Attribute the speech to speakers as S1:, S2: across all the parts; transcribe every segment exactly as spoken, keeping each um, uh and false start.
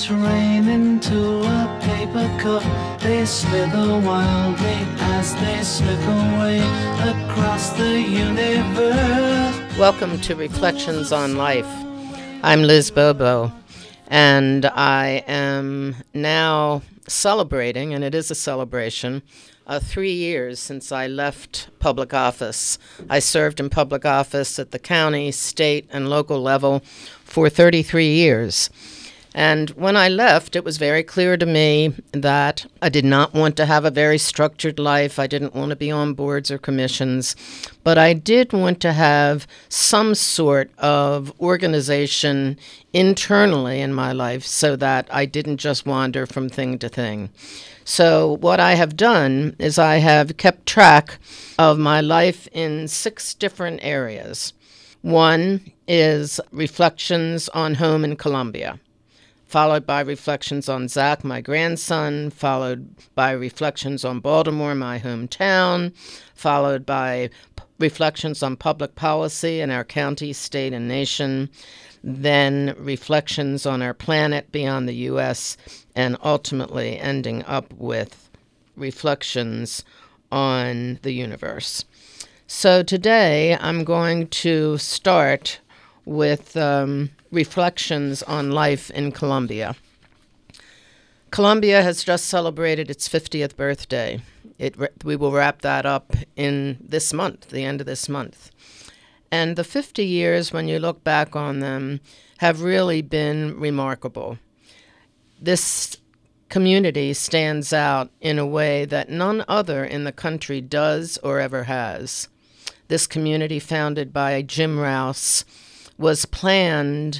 S1: drops rain into a paper cup. They slither wildly as they slip away across the universe.
S2: Welcome to Reflections on Life. I'm Liz Bobo, and I am now celebrating, and it is a celebration, uh, three years since I left public office. I served in public office at the county, state, and local level for thirty-three years. And when I left, it was very clear to me that I did not want to have a very structured life. I didn't want to be on boards or commissions, but I did want to have some sort of organization internally in my life so that I didn't just wander from thing to thing. So what I have done is I have kept track of my life in six different areas. One is reflections on home in Columbia, followed by reflections on Zach, my grandson, followed by reflections on Baltimore, my hometown, followed by p- reflections on public policy in our county, state, and nation, then reflections on our planet beyond the U S, and ultimately ending up with reflections on the universe. So today I'm going to start with um, reflections on life in Columbia. Columbia has just celebrated its fiftieth birthday. It we will wrap that up in this month, the end of this month. And the fifty years, when you look back on them, have really been remarkable. This community stands out in a way that none other in the country does or ever has. This community, founded by Jim Rouse, was planned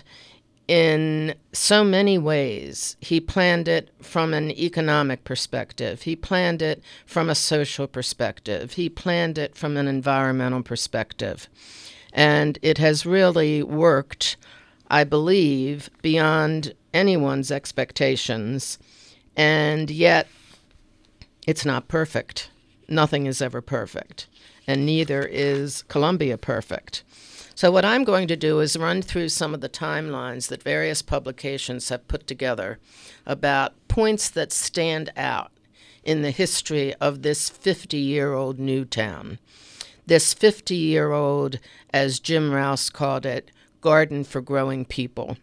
S2: in so many ways. He planned it from an economic perspective. He planned it from a social perspective. He planned it from an environmental perspective. And it has really worked, I believe, beyond anyone's expectations. And yet, it's not perfect. Nothing is ever perfect. And neither is Columbia perfect. So what I'm going to do is run through some of the timelines that various publications have put together about points that stand out in the history of this fifty-year-old new town. This fifty-year-old, as Jim Rouse called it, garden for growing people.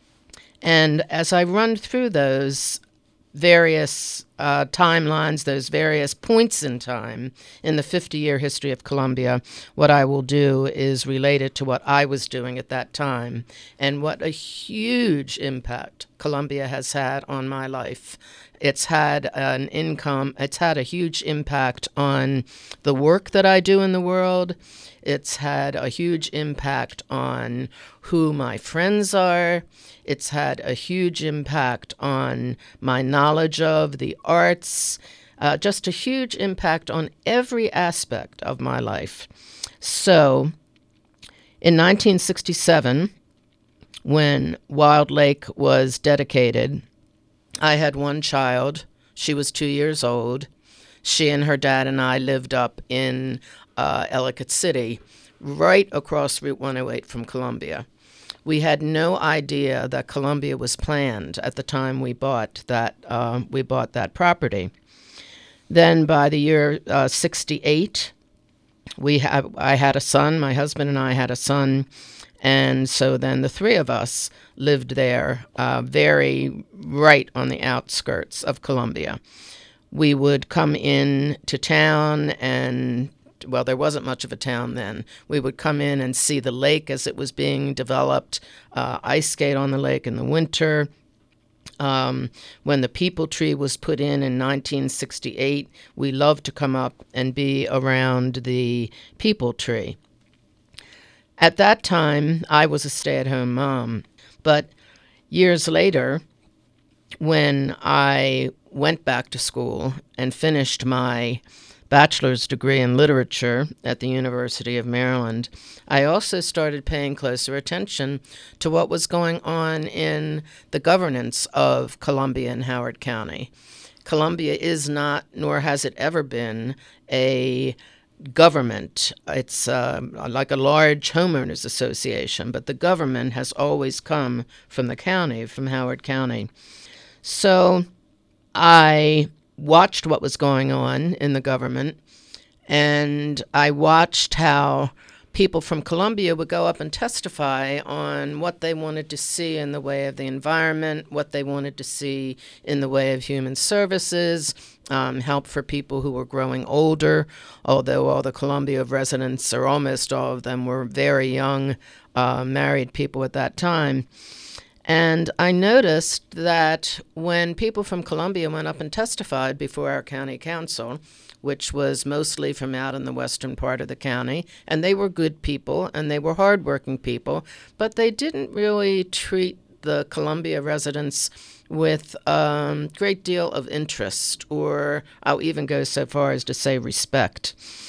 S2: And as I run through those various uh, timelines, those various points in time in the fifty-year history of Columbia, what I will do is relate it to what I was doing at that time and what a huge impact Columbia has had on my life. It's had an income, it's had a huge impact on the work that I do in the world. It's had a huge impact on who my friends are. It's had a huge impact on my knowledge of the arts, uh, just a huge impact on every aspect of my life. So in nineteen sixty-seven, when Wild Lake was dedicated, I had one child. She was two years old. She and her dad and I lived up in uh, Ellicott City, right across Route one oh eight from Columbia. We had no idea that Columbia was planned at the time we bought that uh, we bought that property. Then by the year uh, sixty-eight, we have I had a son. My husband and I had a son. And so then the three of us lived there, uh, very right on the outskirts of Columbia. We would come in to town and, well, there wasn't much of a town then. We would come in and see the lake as it was being developed, uh, ice skate on the lake in the winter. Um, when the Peepal Tree was put in in nineteen sixty-eight, we loved to come up and be around the Peepal Tree. At that time, I was a stay-at-home mom, but years later, when I went back to school and finished my bachelor's degree in literature at the University of Maryland, I also started paying closer attention to what was going on in the governance of Columbia and Howard County. Columbia is not, nor has it ever been, a government. It's uh, like a large homeowners association, but the government has always come from the county, from Howard County. So I watched what was going on in the government, and I watched how people from Columbia would go up and testify on what they wanted to see in the way of the environment, what they wanted to see in the way of human services, um, help for people who were growing older, although all the Columbia residents, or almost all of them, were very young, uh, married people at that time. And I noticed that when people from Columbia went up and testified before our county council, which was mostly from out in the western part of the county, and they were good people and they were hardworking people, but they didn't really treat the Columbia residents with a um, great deal of interest, or I'll even go so far as to say respect.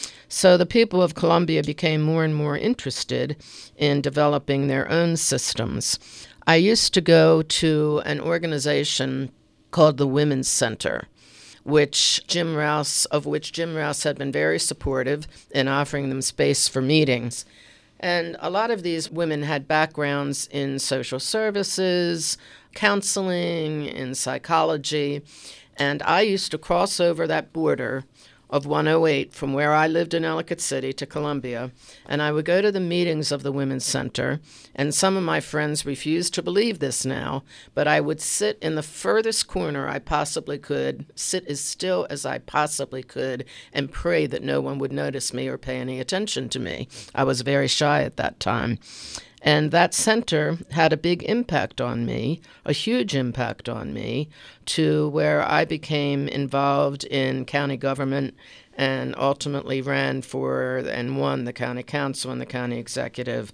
S2: So the people of Columbia became more and more interested in developing their own systems. I used to go to an organization called the Women's Center, which Jim Rouse, of which Jim Rouse had been very supportive in offering them space for meetings. And a lot of these women had backgrounds in social services, counseling, in psychology, and I used to cross over that border of one oh eight from where I lived in Ellicott City to Columbia, and I would go to the meetings of the Women's Center, and some of my friends refused to believe this now, but I would sit in the furthest corner I possibly could, sit as still as I possibly could, and pray that no one would notice me or pay any attention to me. I was very shy at that time. And that center had a big impact on me, a huge impact on me, to where I became involved in county government and ultimately ran for and won the county council and the county executive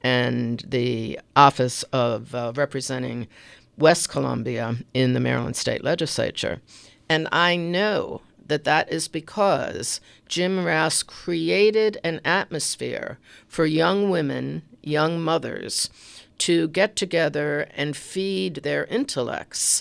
S2: and the office of uh, representing West Columbia in the Maryland State Legislature. And I know that that is because Jim Rouse created an atmosphere for young women, young mothers, to get together and feed their intellects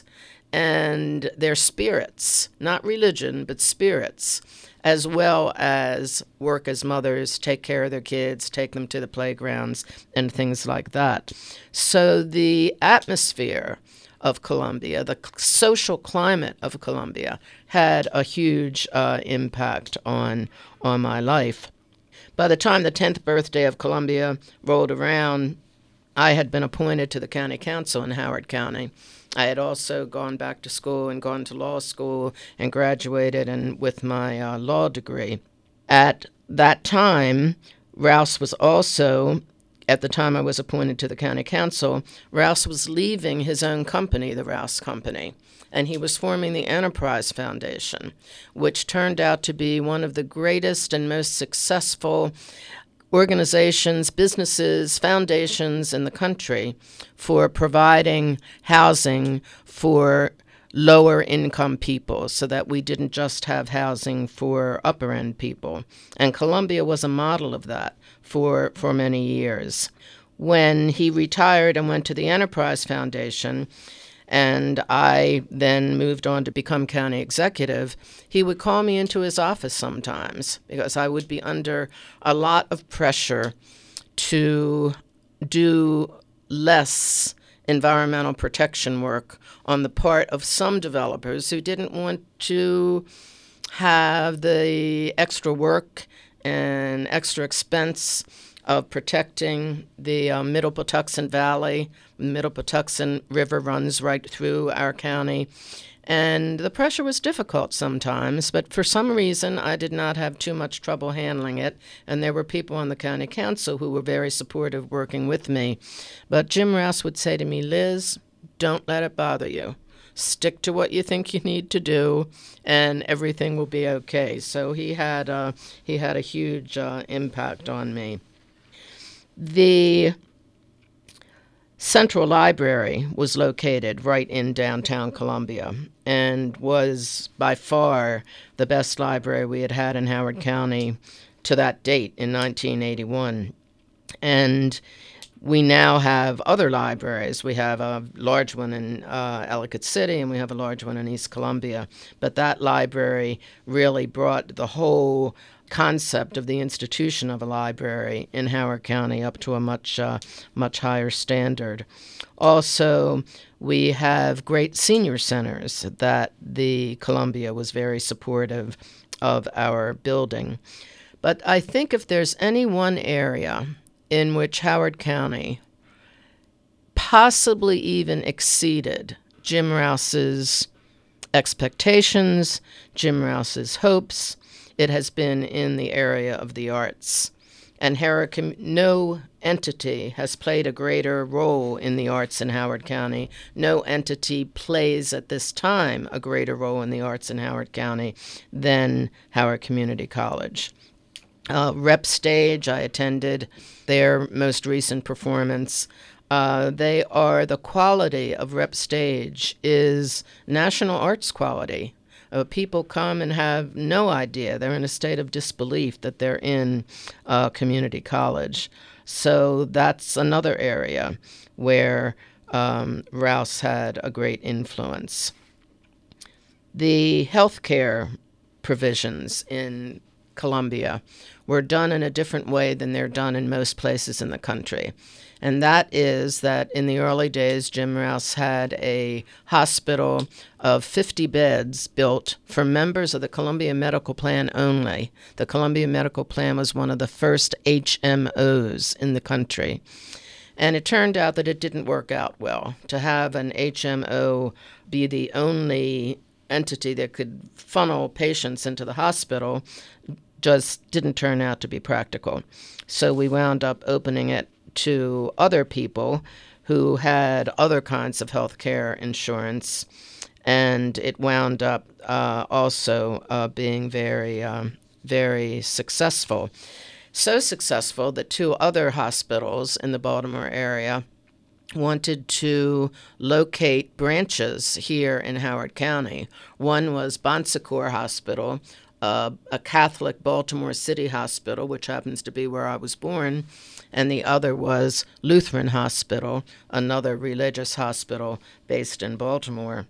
S2: and their spirits, not religion, but spirits, as well as work as mothers, take care of their kids, take them to the playgrounds, and things like that. So the atmosphere of Columbia, the social climate of Columbia, had a huge uh, impact on on my life. By the time the tenth birthday of Columbia rolled around, I had been appointed to the county council in Howard County. I had also gone back to school and gone to law school and graduated and with my uh, law degree. At that time, Rouse was also, at the time I was appointed to the county council, Rouse was leaving his own company, the Rouse Company, and he was forming the Enterprise Foundation, which turned out to be one of the greatest and most successful organizations, businesses, foundations in the country for providing housing for lower income people, so that we didn't just have housing for upper end people. And Columbia was a model of that for, for many years. When he retired and went to the Enterprise Foundation, and I then moved on to become county executive, he would call me into his office sometimes because I would be under a lot of pressure to do less environmental protection work on the part of some developers who didn't want to have the extra work and extra expense of protecting the uh, Middle Patuxent Valley. The Middle Patuxent River runs right through our county. And the pressure was difficult sometimes, but for some reason I did not have too much trouble handling it, and there were people on the county council who were very supportive working with me. But Jim Rouse would say to me, "Liz, don't let it bother you. Stick to what you think you need to do, and everything will be okay." So he had, uh, he had a huge uh, impact on me. The Central Library was located right in downtown Columbia and was by far the best library we had had in Howard County to that date in nineteen eighty-one. And we now have other libraries. We have a large one in uh, Ellicott City, and we have a large one in East Columbia. But that library really brought the whole concept of the institution of a library in Howard County up to a much, uh, much higher standard. Also, we have great senior centers that the Columbia was very supportive of our building. But I think if there's any one area in which Howard County possibly even exceeded Jim Rouse's expectations, Jim Rouse's hopes, it has been in the area of the arts. And Howard, no entity has played a greater role in the arts in Howard County. No entity plays at this time a greater role in the arts in Howard County than Howard Community College. Uh, Rep Stage, I attended their most recent performance. Uh, they are, the quality of Rep Stage is national arts quality. Uh, people come and have no idea. They're in a state of disbelief that they're in uh, community college. So that's another area where um, Rouse had a great influence. The healthcare provisions in Columbia were done in a different way than they're done in most places in the country. And that is that in the early days, Jim Rouse had a hospital of fifty beds built for members of the Columbia Medical Plan only. The Columbia Medical Plan was one of the first H M Os in the country. And it turned out that it didn't work out well. To have an H M O be the only entity that could funnel patients into the hospital just didn't turn out to be practical. So we wound up opening it to other people who had other kinds of health care insurance, and it wound up uh, also uh, being very, um, very successful. So successful that two other hospitals in the Baltimore area wanted to locate branches here in Howard County. One was Bon Secours Hospital, uh, a Catholic Baltimore City hospital, which happens to be where I was born, and the other was Lutheran Hospital, another religious hospital based in Baltimore.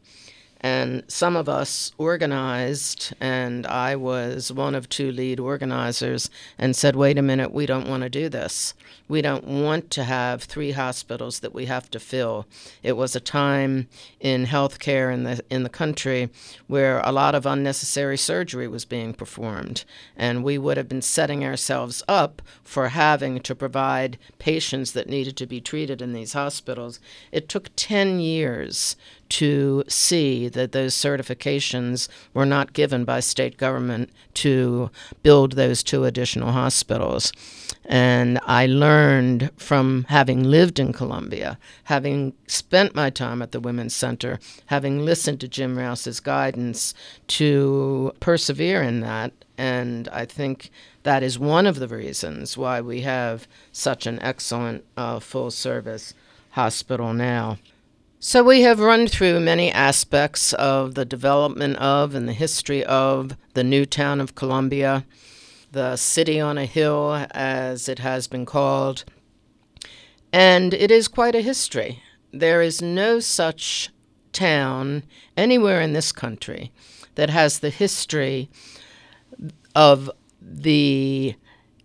S2: And some of us organized, and I was one of two lead organizers, and said, wait a minute, we don't want to do this. We don't want to have three hospitals that we have to fill. It was a time in healthcare in the in the country where a lot of unnecessary surgery was being performed, and we would have been setting ourselves up for having to provide patients that needed to be treated in these hospitals. It took ten years to see that those certifications were not given by state government to build those two additional hospitals. And I learned from having lived in Columbia, having spent my time at the Women's Center, having listened to Jim Rouse's guidance, to persevere in that. And I think that is one of the reasons why we have such an excellent uh, full-service hospital now. So we have run through many aspects of the development of and the history of the new town of Columbia, the city on a hill, as it has been called. And it is quite a history. There is no such town anywhere in this country that has the history of the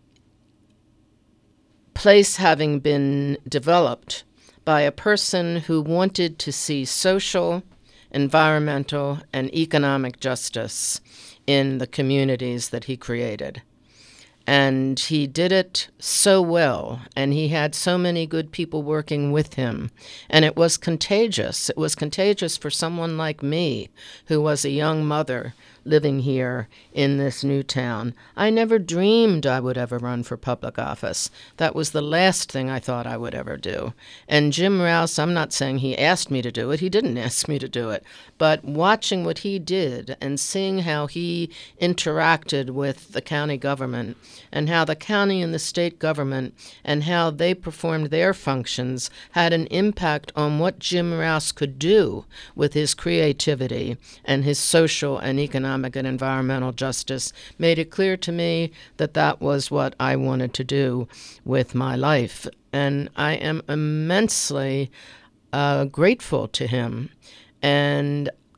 S2: place having been developed by a person who wanted to see social, environmental, and economic justice in the communities that he created. And he did it so well, and he had so many good people working with him. And it was contagious. It was contagious for someone like me, who was a young mother living here in this new town. I never dreamed I would ever run for public office. That was the last thing I thought I would ever do. And Jim Rouse, I'm not saying he asked me to do it. He didn't ask me to do it. But watching what he did and seeing how he interacted with the county government and how the county and the state government and how they performed their functions had an impact on what Jim Rouse could do with his creativity and his social and economic and environmental justice, made it clear to me that that was what I wanted to do with my life. And I am immensely uh, grateful to him. And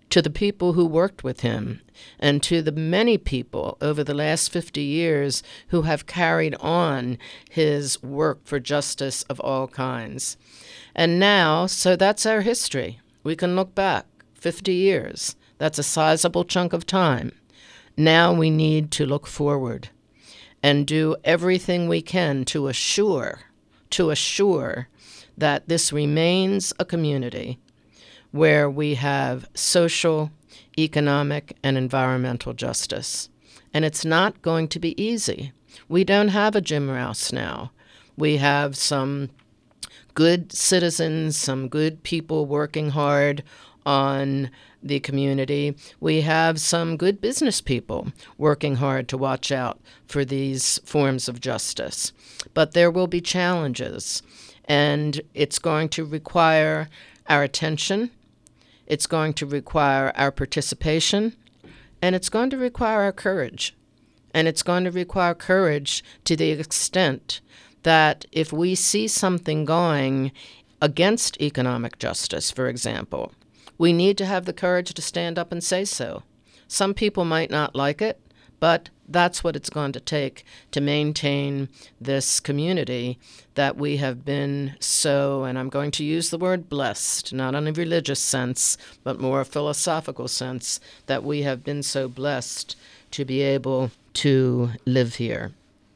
S2: to the people who worked with him, and to the many people over the last fifty years who have carried on his work for justice of all kinds. And now, so that's our history. We can look back fifty years. That's a sizable chunk of time. Now we need to look forward and do everything we can to assure, to assure that this remains a community where we have social, economic, and environmental justice. And it's not going to be easy. We don't have a Jim Rouse now. We have some good citizens, some good people working hard on the community. We have some good business people working hard to watch out for these forms of justice. But there will be challenges, and it's going to require our attention, it's going to require our participation, and it's going to require our courage. And it's going to require courage to the extent that if we see something going against economic justice, for example, we need to have the courage to stand up and say so. Some people might not like it, but that's what it's going to take to maintain this community that we have been so, and I'm going to use the word blessed, not in a religious sense, but more a philosophical sense, that we have been so blessed to be able to live here.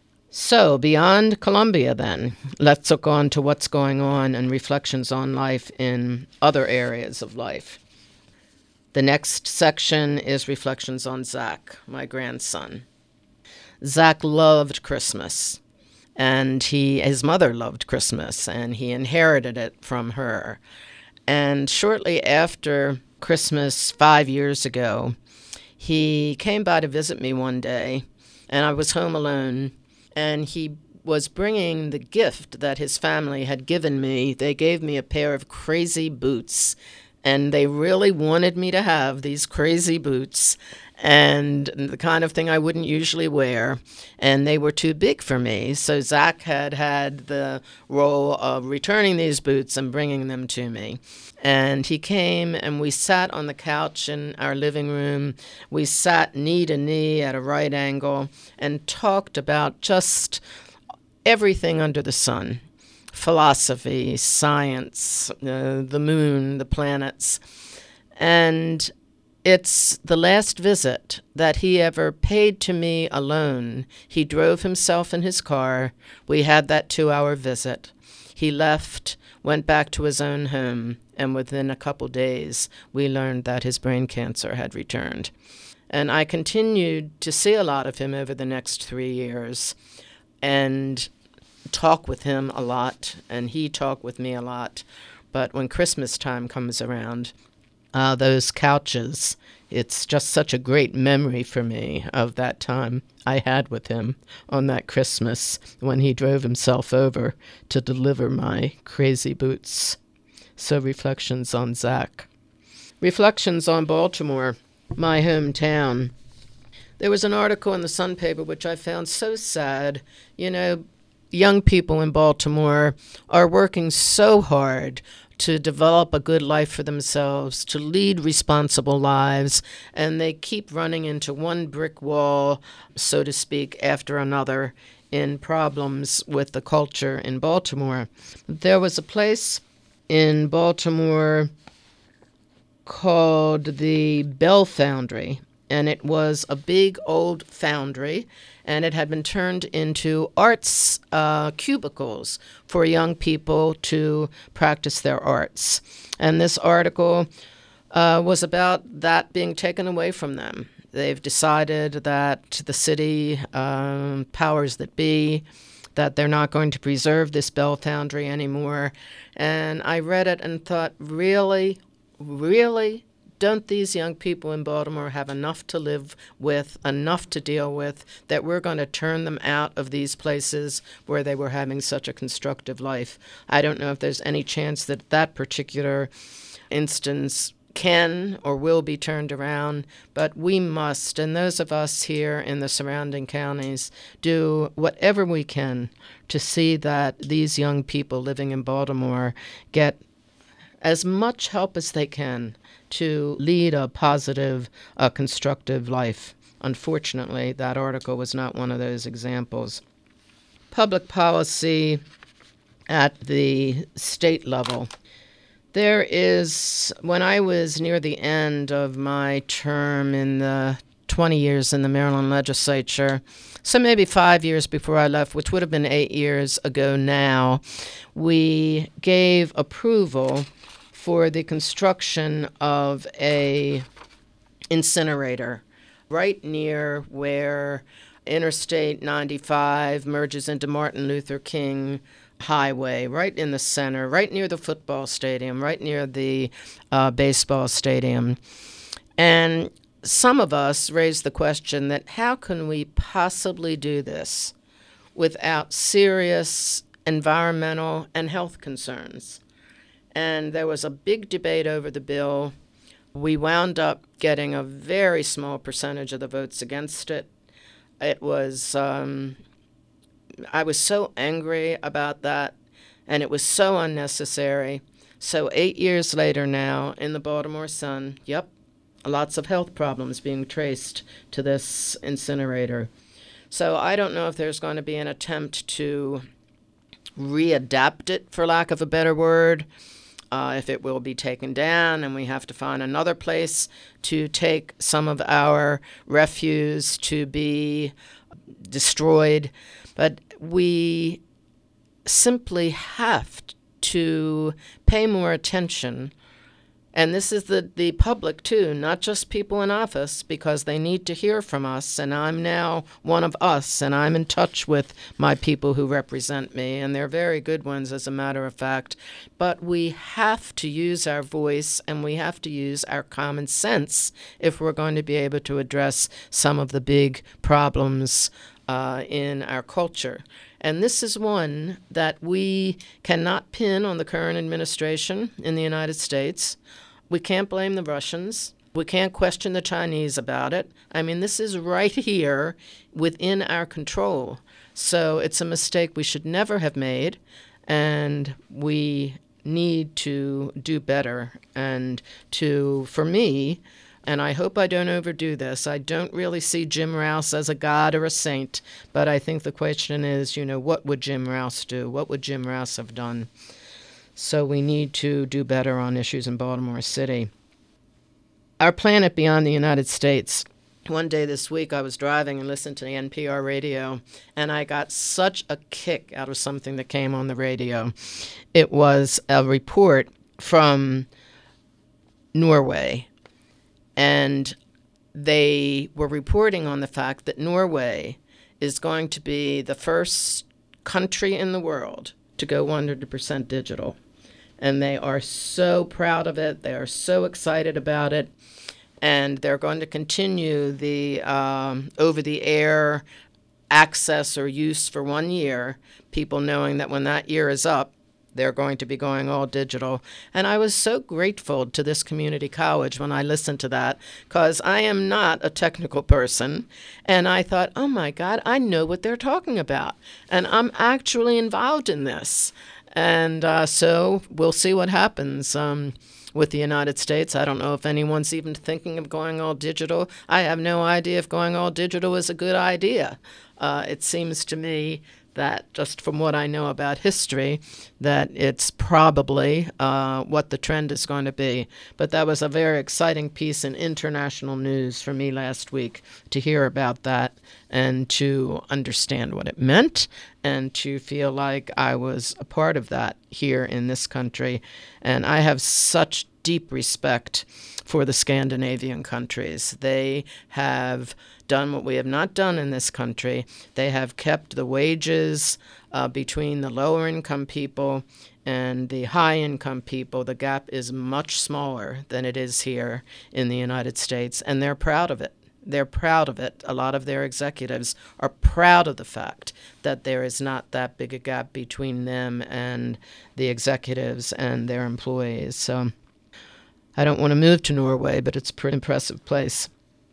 S2: So beyond Columbia, then, let's look on to what's going on and reflections on life in other areas of life. The next section is reflections on Zach, my grandson. Zach loved Christmas, and he his mother loved Christmas, and he inherited it from her. And shortly after Christmas five years ago, he came by to visit me one day, and I was home alone, and he was bringing the gift that his family had given me. They gave me a pair of crazy boots, and they really wanted me to have these crazy boots, and the kind of thing I wouldn't usually wear, and they were too big for me. So Zach had had the role of returning these boots and bringing them to me. And he came, and we sat on the couch in our living room. We sat knee to knee at a right angle and talked about just everything under the sun. Philosophy, science, uh, the moon, the planets. And it's the last visit that he ever paid to me alone. He drove himself in his car. We had that two-hour visit. He left, went back to his own home, and within a couple days, we learned that his brain cancer had returned. And I continued to see a lot of him over the next three years and talk with him a lot, and he talked with me a lot. But when Christmas time comes around, uh, those couches, it's just such a great memory for me of that time I had with him on that Christmas when he drove himself over to deliver my crazy boots. So reflections on Zach. Reflections on Baltimore, my hometown. There was an article in the Sun paper which I found so sad. You know, young people in Baltimore are working so hard to develop a good life for themselves, to lead responsible lives, and they keep running into one brick wall, so to speak, after another in problems with the culture in Baltimore. There was a place in Baltimore called the Bell Foundry, and it was a big old foundry, and it had been turned into arts uh, cubicles for young people to practice their arts. And this article uh, was about that being taken away from them. They've decided that the city um, powers that be, that they're not going to preserve this Bell Foundry anymore. And I read it and thought, really, really? Don't these young people in Baltimore have enough to live with, enough to deal with, that we're going to turn them out of these places where they were having such a constructive life? I don't know if there's any chance that that particular instance can or will be turned around, but we must, and those of us here in the surrounding counties, do whatever we can to see that these young people living in Baltimore get as much help as they can to lead a positive, uh, constructive life. Unfortunately, that article was not one of those examples. Public policy at the state level. There is, when I was near the end of my term in the twenty years in the Maryland legislature, so maybe five years before I left, which would have been eight years ago now, we gave approval for the construction of a incinerator right near where Interstate ninety-five merges into Martin Luther King Highway, right in the center, right near the football stadium, right near the uh, baseball stadium. And some of us raised the question that how can we possibly do this without serious environmental and health concerns? And there was a big debate over the bill. We wound up getting a very small percentage of the votes against it. It was, um, I was so angry about that, and it was so unnecessary. So eight years later now, in the Baltimore Sun, yep, lots of health problems being traced to this incinerator. So I don't know if there's going to be an attempt to readapt it, for lack of a better word, uh, if it will be taken down and we have to find another place to take some of our refuse to be destroyed. But we simply have to pay more attention. And this is the, the public, too, not just people in office, because they need to hear from us. And I'm now one of us, and I'm in touch with my people who represent me, and they're very good ones, as a matter of fact. But we have to use our voice, and we have to use our common sense if we're going to be able to address some of the big problems uh, in our culture. And this is one that we cannot pin on the current administration in the United States. We can't blame the Russians. We can't question the Chinese about it. I mean, this is right here within our control. So it's a mistake we should never have made, and we need to do better. And to, for me, and I hope I don't overdo this, I don't really see Jim Rouse as a god or a saint, but I think the question is, you know, what would Jim Rouse do? What would Jim Rouse have done? So we need to do better on issues in Baltimore City. Our planet beyond the United States. One day this week I was driving and listened to the N P R radio, and I got such a kick out of something that came on the radio. It was a report from Norway, and they were reporting on the fact that Norway is going to be the first country in the world to go one hundred percent digital. And they are so proud of it. They are so excited about it. And they're going to continue the um, over-the-air access or use for one year, people knowing that when that year is up, they're going to be going all digital. And I was so grateful to this community college when I listened to that, because I am not a technical person. And I thought, oh, my God, I know what they're talking about. And I'm actually involved in this. And uh, so we'll see what happens um, with the United States. I don't know if anyone's even thinking of going all digital. I have no idea if going all digital is a good idea. Uh, it seems to me that, just from what I know about history, that it's probably uh, what the trend is going to be. But that was a very exciting piece in international news for me last week, to hear about that and to understand what it meant and to feel like I was a part of that here in this country. And I have such deep respect for the Scandinavian countries. They have done what we have not done in this country. They have kept the wages uh, between the lower income people and the high income people. The gap is much smaller than it is here in the United States, and they're proud of it. They're proud of it. A lot of their executives are proud of the fact that there is not that big a gap between them and the executives and their employees. So I don't want to move to Norway, but it's a pretty impressive place.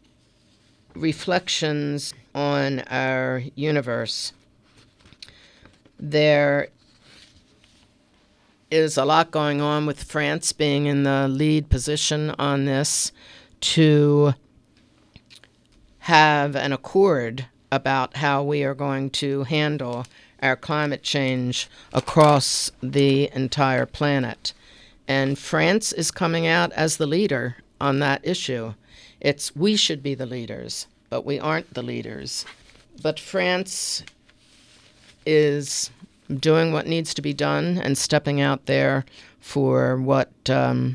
S2: Reflections on our universe. There is a lot going on with France being in the lead position on this to have an accord about how we are going to handle our climate change across the entire planet. And France is coming out as the leader on that issue. It's we should be the leaders, but we aren't the leaders. But France is doing what needs to be done and stepping out there for what um,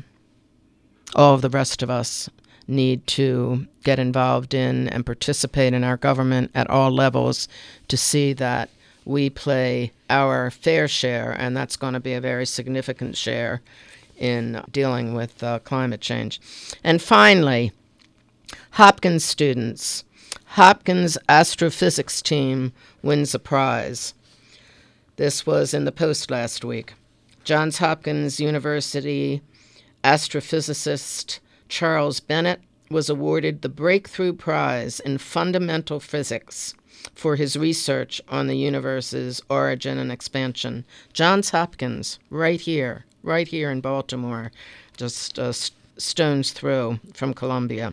S2: all of the rest of us need to get involved in and participate in our government at all levels to see that we play our fair share, and that's going to be a very significant share in dealing with uh, climate change. And finally, Hopkins students. Hopkins astrophysics team wins a prize. This was in the Post last week. Johns Hopkins University astrophysicist Charles Bennett was awarded the Breakthrough Prize in Fundamental Physics for his research on the universe's origin and expansion. Johns Hopkins, right here, right here in Baltimore, just a st- stone's throw from Columbia.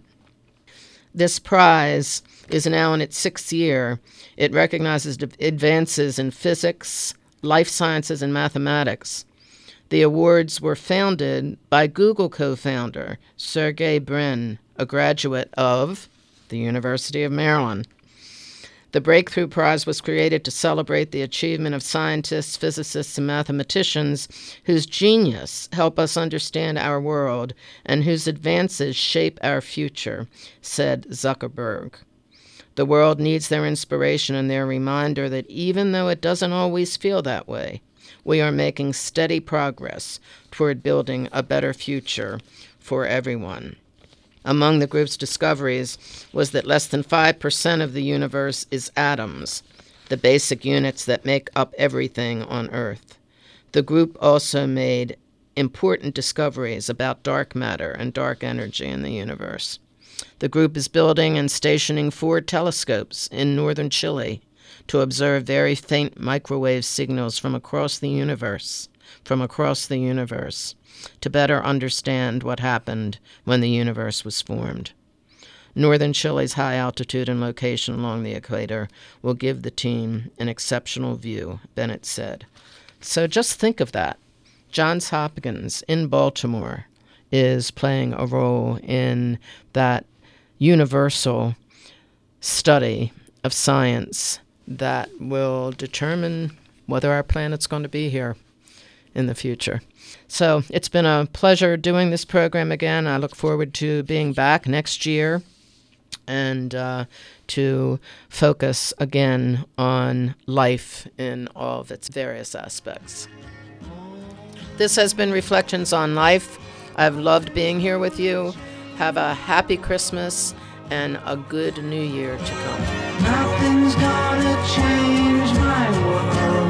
S2: This prize is now in its sixth year. It recognizes advances in physics, life sciences, and mathematics. The awards were founded by Google co-founder Sergey Brin, a graduate of the University of Maryland. The Breakthrough Prize was created to celebrate the achievement of scientists, physicists, and mathematicians whose genius help us understand our world and whose advances shape our future, said Zuckerberg. The world needs their inspiration and their reminder that even though it doesn't always feel that way, we are making steady progress toward building a better future for everyone. Among the group's discoveries was that less than five percent of the universe is atoms, the basic units that make up everything on Earth. The group also made important discoveries about dark matter and dark energy in the universe. The group is building and stationing four telescopes in northern Chile to observe very faint microwave signals from across the universe, from across the universe, to better understand what happened when the universe was formed. Northern Chile's high altitude and location along the equator will give the team an exceptional view, Bennett said. So just think of that. Johns Hopkins in Baltimore is playing a role in that universal study of science that will determine whether our planet's going to be here in the future. So it's been a pleasure doing this program again. I look forward to being back next year and uh, to focus again on life in all of its various aspects. This has been Reflections on Life. I've loved being here with you. Have a happy Christmas and a good new year to come.
S1: Nothing's gonna change my world.